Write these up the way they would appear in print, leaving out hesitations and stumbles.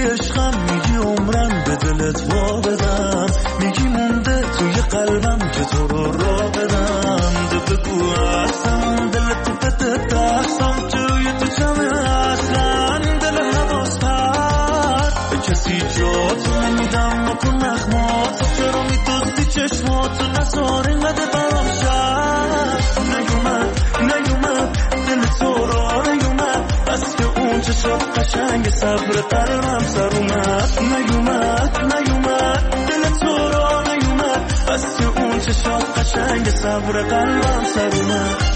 میگی عشقم، میگی عمرم به دلت وا بدم، میگی مونده توی قلبم که تو رو را بدم. بگو اصلا دلت بده دستم توی تو جمع اصلا دل حواس پرد به کسی جاتو نمیدم نکن نخمات چرا میدوزی چشماتو نزار اینقدر برام شد نیومد دل تو را نیومد بس که اون چشات قشنگ صبر قلبم سر اومد. نیومد دل تو را نیومد بس که اون چشات قشنگ صبر قلبم سر اومد.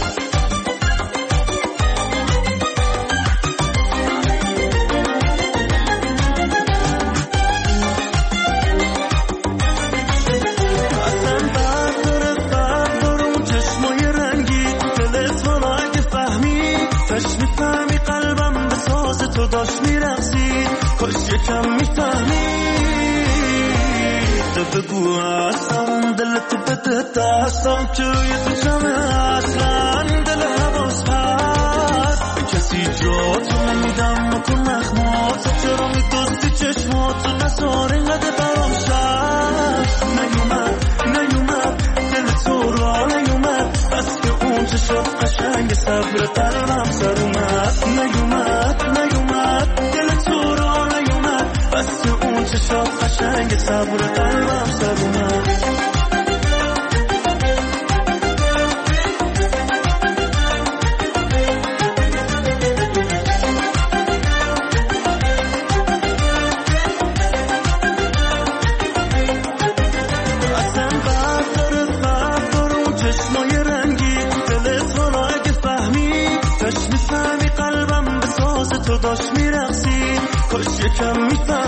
تو داشت میرقصید کاش یکم میفهمید. بگو اصلا دلت بده دستم توی تو جمع اصلا دل حواس پرد به کسی جاتو نمیدم نکن نخمات چرا میدوزی چشماتو نزار اینقدر برام شد. نیومد دل تو را نیومد بس که اون چشات قشنگ صبر قلبم سر اومد. نیومد دل تو را نیومد بس که اون چشات قشنگ صبر قلبم سر اومد. تو داشت میرقصید کاش یکم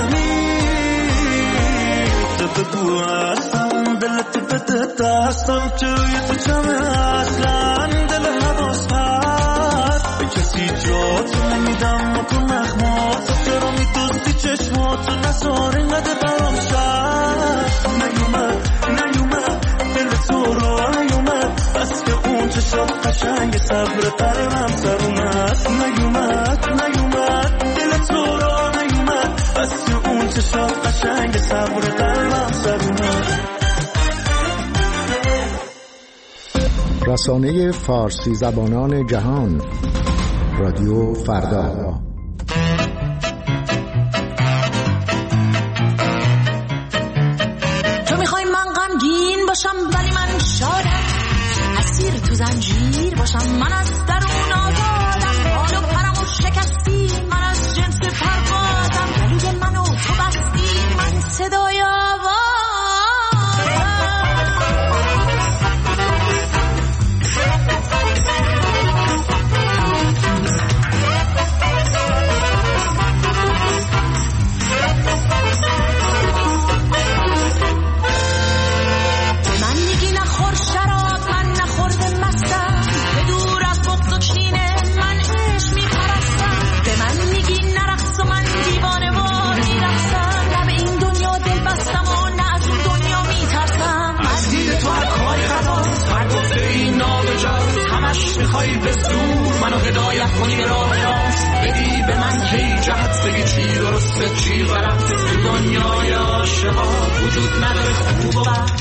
میفهمید. بگو اصلا دلت بده دستم توی تو جمع اصلا دل حواس پرد به کسی جاتو نمیدم نکن نخمات چرا میدوزی چشماتو نزار اینقدر برام شد. نیومد دل تو را نیومد بس که اون چشات قشنگ صبر قلبم سر اومد. نیومد دل تو را نیومد بس که اون چشات قشنگ صبر قلبم سر اومد. رسانه فارسی زبانان جهان رادیو فردا. تو میخوای من غمگین باشم ولی من شادم، اسیر تو زنجیر باشم من از درون آزادم، حال و پرمو شکستی من از جنس پروازم، گلوی منو تو بستی من صدای آوازم. میخوای به زور منو هدایت کنی به راه راست، بدی به من کی جهت، بگی چی درسته چی غلط. دنیای عاشقا وجود نداره خوب و بد.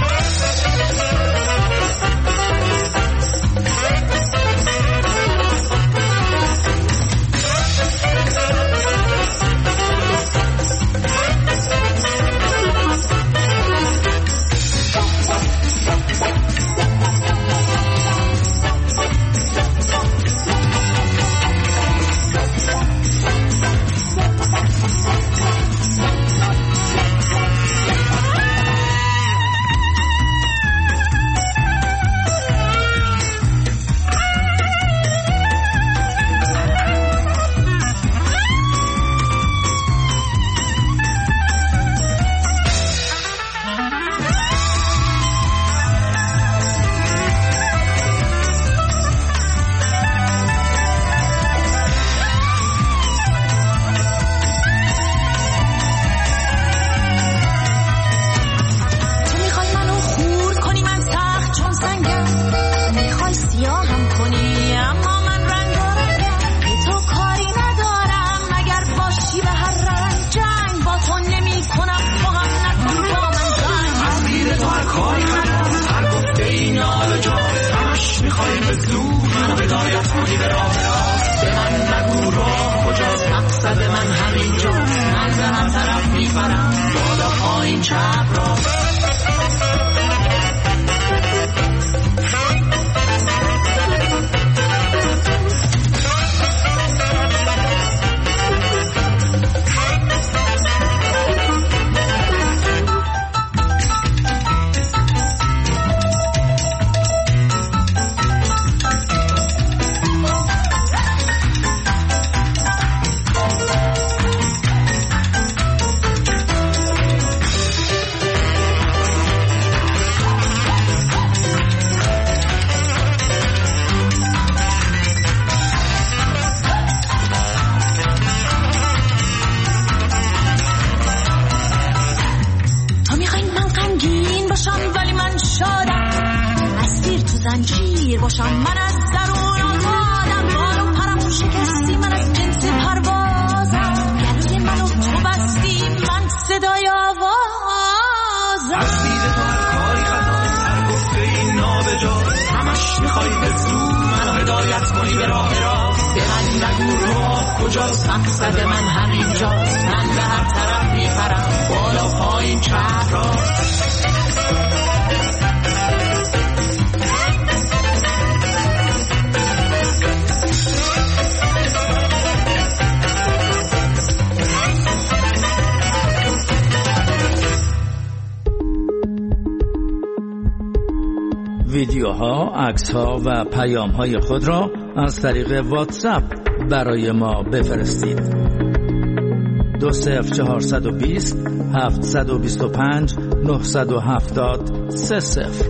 مقصد من همینجاست، من به هر طرف میبرم بالا پایین چپ راست. باشم من از درون آزادم، بالو پرمو شکستی من از جنس پروازم، گلوی منو تو بستی من صدای آوازم. از دید تو هر کاری خطاست، هر گفته این نابجاست، همش میخوای بزدون منو هدایت کنی به راه راست. به من نگو راه کجاست، مقصد من همینجاست، من به هر طرف میپرم بالا پایین چپ راست. ویدیوها، عکس‌ها و پیام‌های خود را از طریق واتساپ برای ما بفرستید. 20420 725 970 30.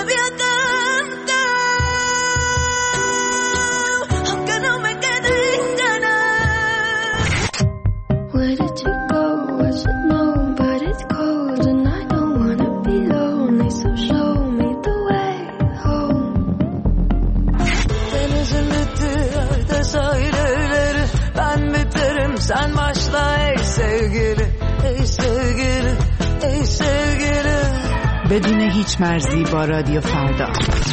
Sen başla ey sevgili, ey sevgili, ey sevgili. بدون هیچ مرزی با رادیو فردا.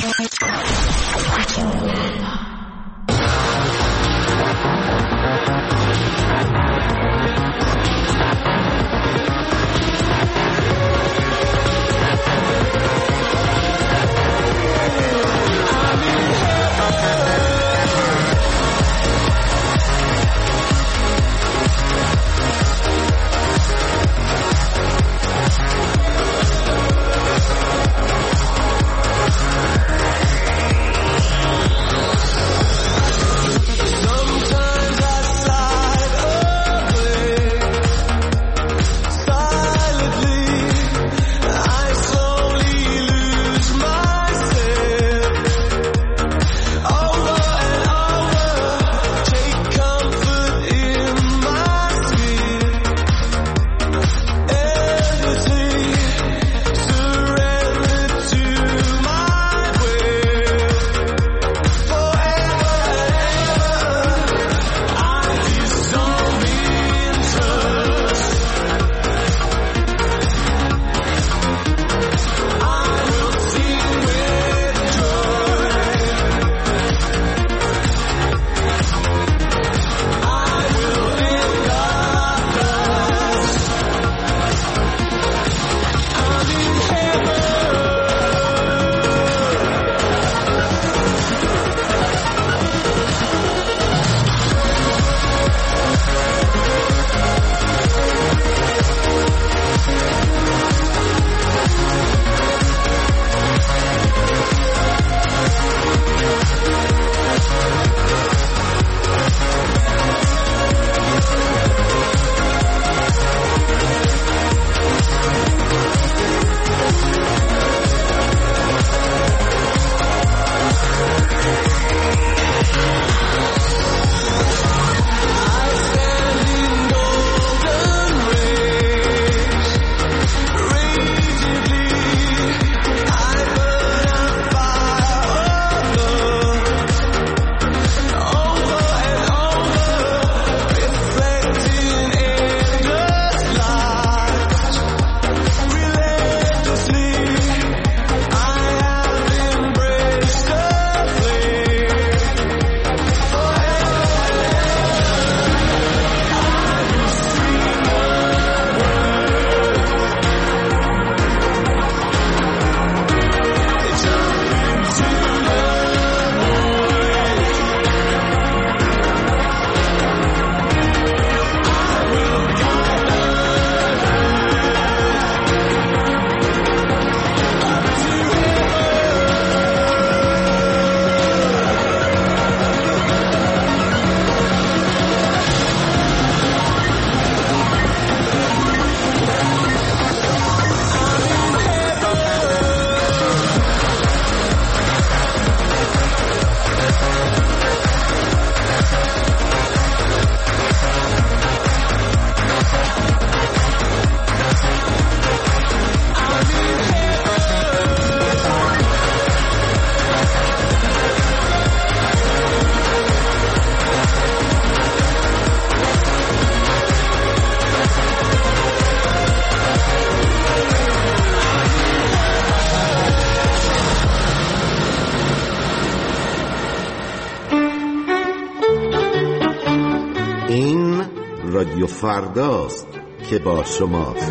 رادیو فرداست که با شماست.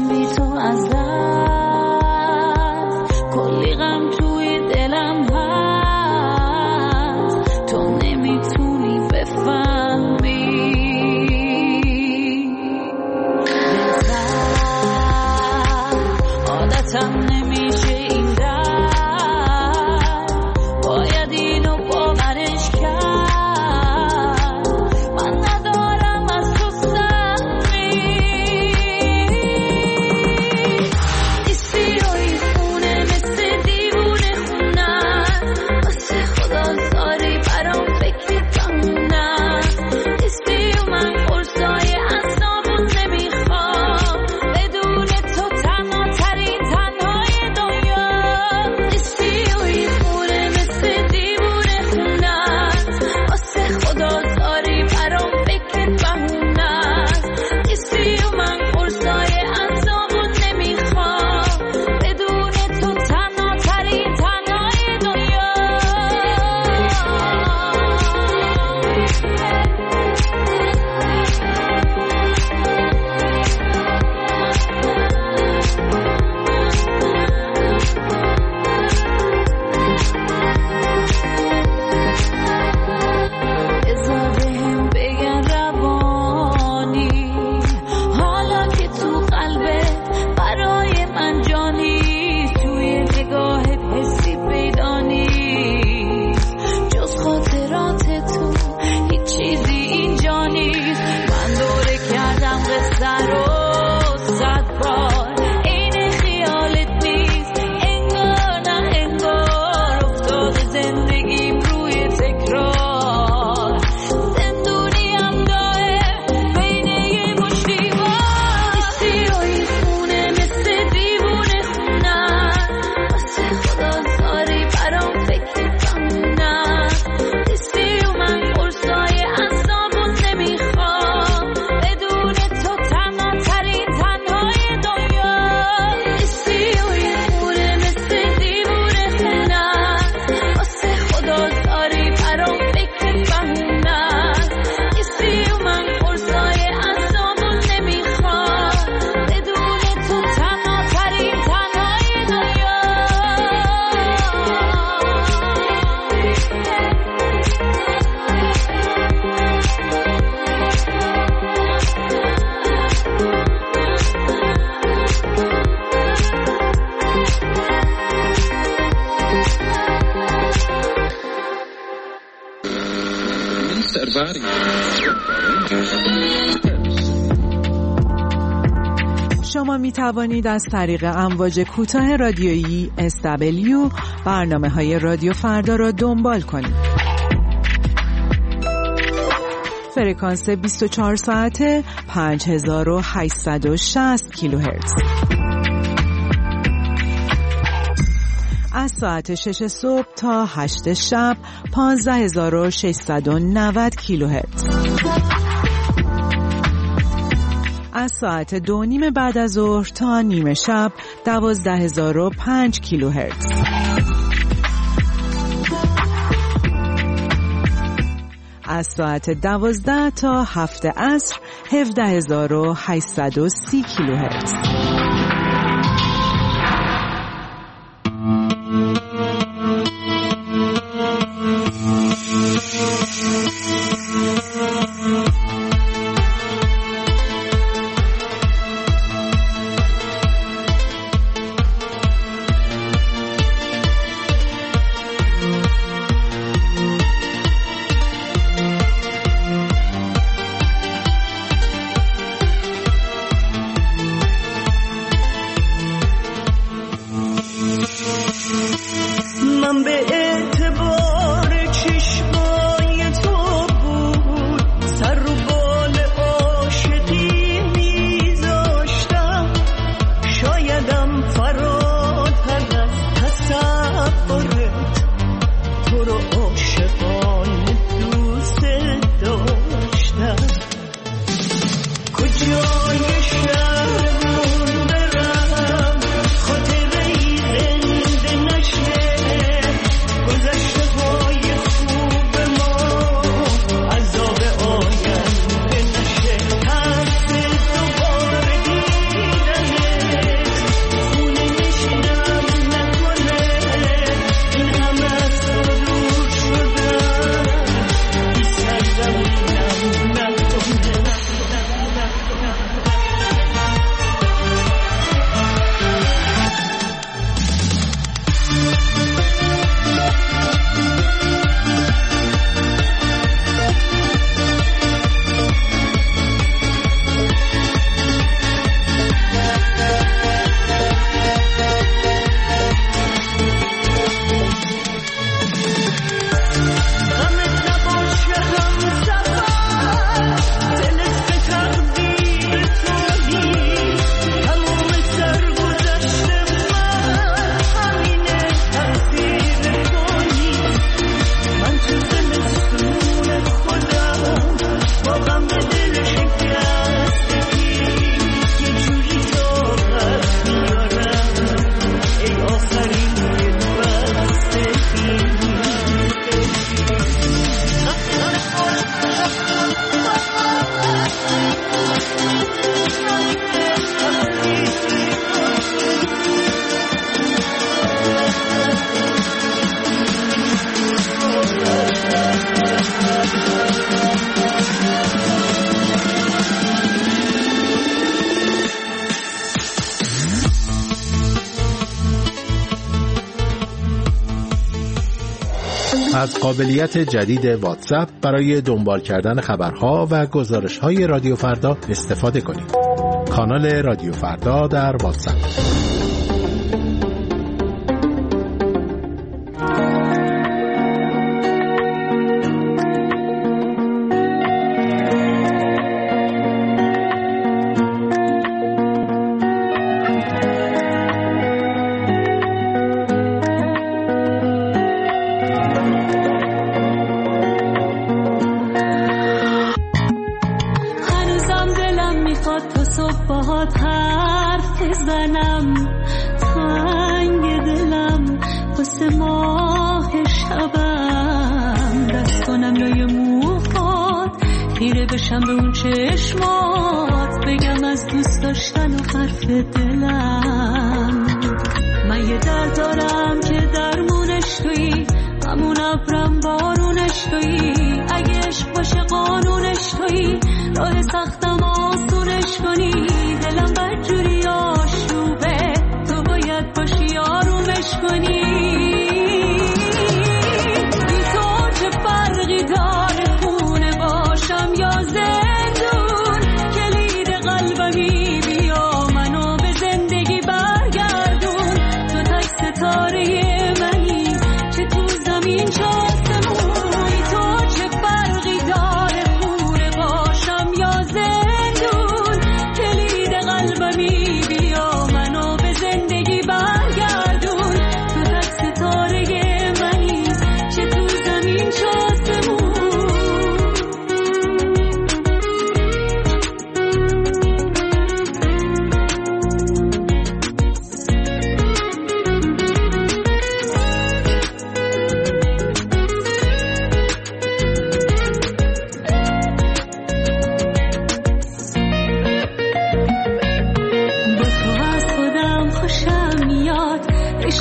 کلی غم توی دلم هست. شما می توانید از طریق امواج کوتاه رادیویی SW برنامه‌های رادیو فردا را دنبال کنید. فرکانس 24 ساعته 5860 کیلوهرتز. از ساعت 6 صبح تا 8 شب 15690 کیلوهرتز. از ساعت 2:30 بعد از ظهر تا نیمه شب 12005 کیلوهرتز. از ساعت 12 تا 7 عصر 17830 کیلوهرتز. از قابلیت جدید واتساپ برای دنبال کردن خبرها و گزارش‌های رادیو فردا استفاده کنید. کانال رادیو فردا در واتساپ. بی تو چه فرقی داره خونه باشم یا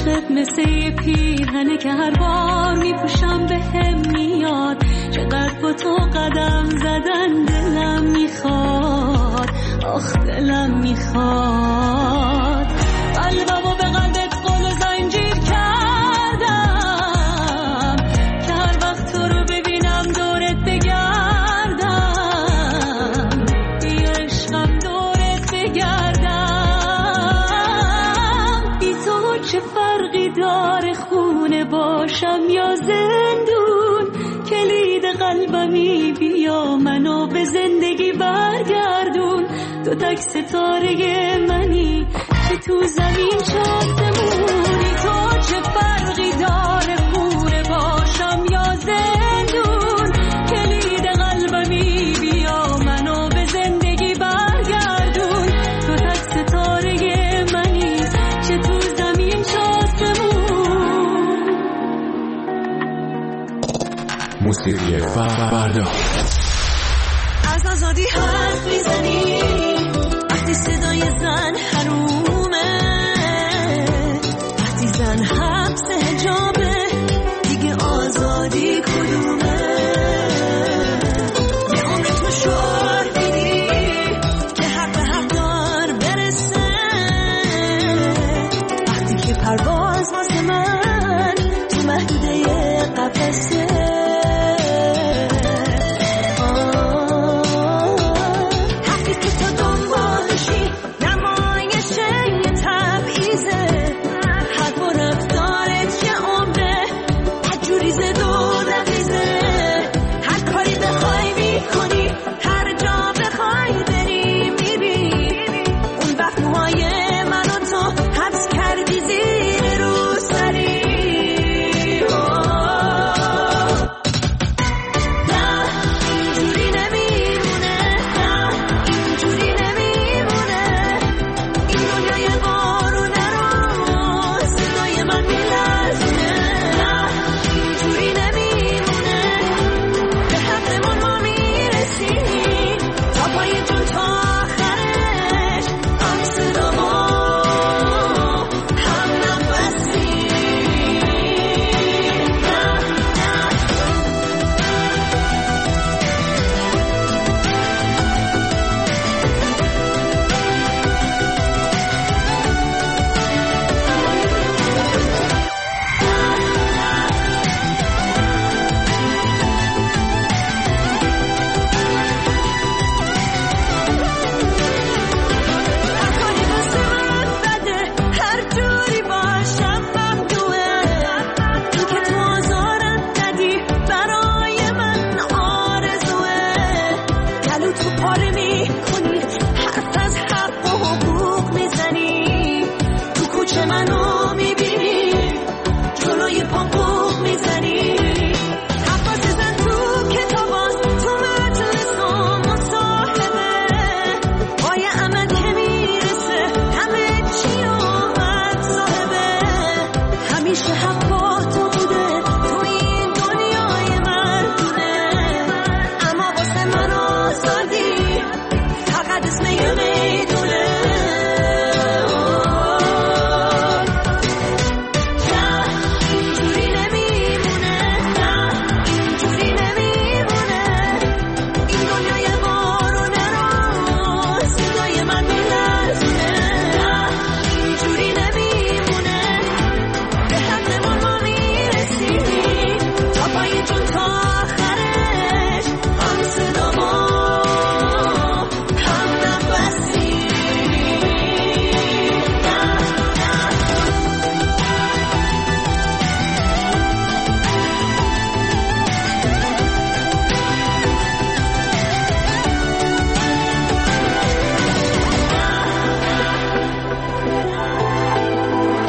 عشقت مثل یه پیرهنه که هر بار میپوشم به هم میاد. چقدر با تو قدم زدن دلم میخواد، آخ دلم میخواد. قلبمو به قلبت قل زنجیر کردم که هر وقت تو رو ببینم دورت بگردم. بیا عشقم دورت بگردم. بی تو چه فرقی داره خونه باشم یا زندون؟ کلید قلبمی بیا منو به زندگی برگردون. تو تک ستاره منی که تو زمین شادمونی. تو چه فرقی داره خونه باشم یا زندون؟ کلید قلبمی بیا منو به زندگی برگردون. تو تک ستاره منی که تو زمین شادمون. موسیقی فردا. از آزادی حرف میزنی وقتی صدای زن حرومه، وقتی زن حبس حجابه دیگه آزادی کدومه؟ یه عمر تو شعار میدی که حق به حق دار برسه، وقتی که پرواز واسه من تو محدوده قفسه.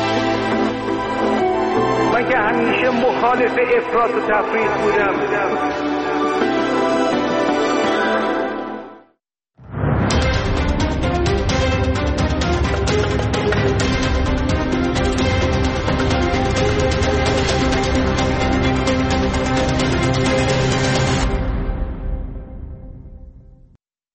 مخالف افراط و تفریط بودم،